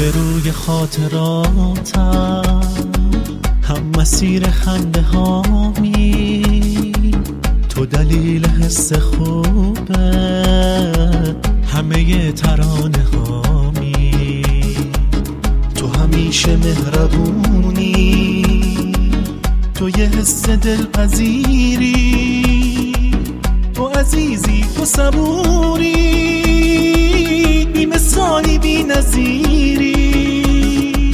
به روی خاطراتم، هم مسیر خنده هامی، تو دلیل حس خوبه همه ترانه هامی، تو همیشه مهربونی، تو یه حس دلپذیری، تو عزیزی، تو صبوری، بی مثالی، بی نظیری.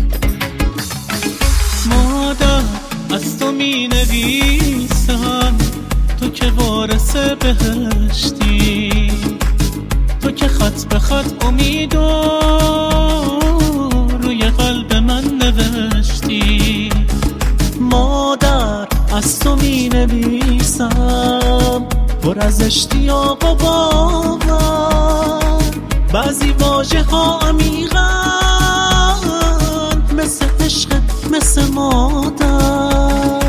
مادر از تو می نویسم، تو که وارث بهشتی، تو که خط به خط امیدو روی قلب من نوشتی. مادر از تو می نویسم پر از اشتیاق و باور، بعضی واژه ها عمیقن مثل عشقت، مثل مادر.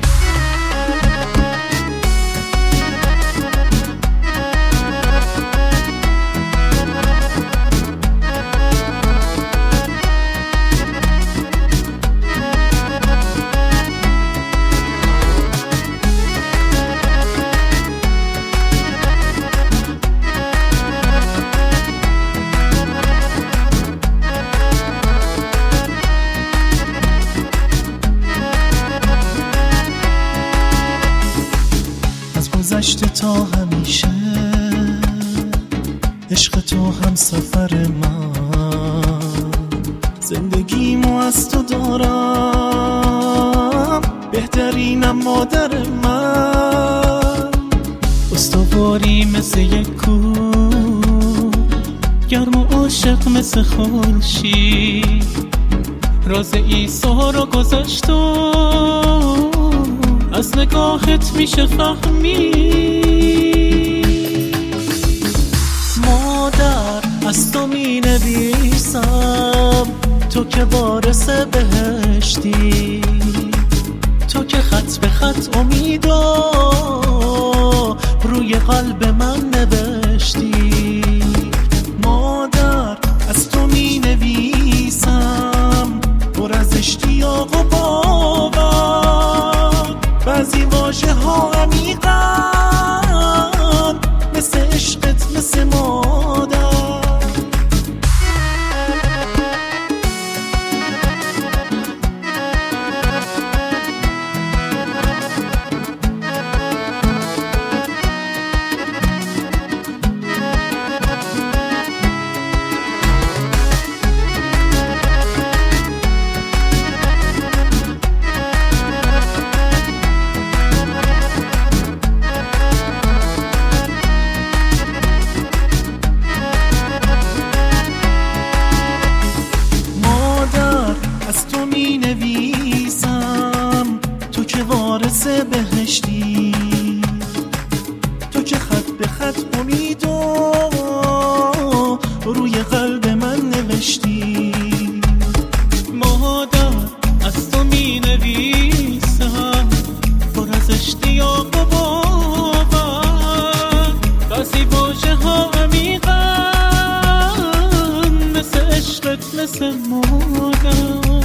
گذشته تا همیشه عشق تو هم سفر من، زندگیمو از تو دارم، بهترینم مادر من. استواری مثل یک کوه، گرم و عاشق مثل خورشید، راز عیسی رو گذشت و از نگاهت میشه فهمید. مادر از تو می نویسم، تو که وارث بهشتی، تو که خط به خط امیدو روی قلب من نوشتی. مادر از تو می نویسم پر از اشتیاق و باور، بعضی واژه ها عمیقن مثل عشقت، مثل مادر. از تو می نویسم، تو که وارث بهشتی، تو که خط به خط امیدو روی قلب من نوشتی. مادر از تو می نویسم پر از اشتیاق و باور، بعضی واژه ها عمیقن مثل عشقت، مثل مادر.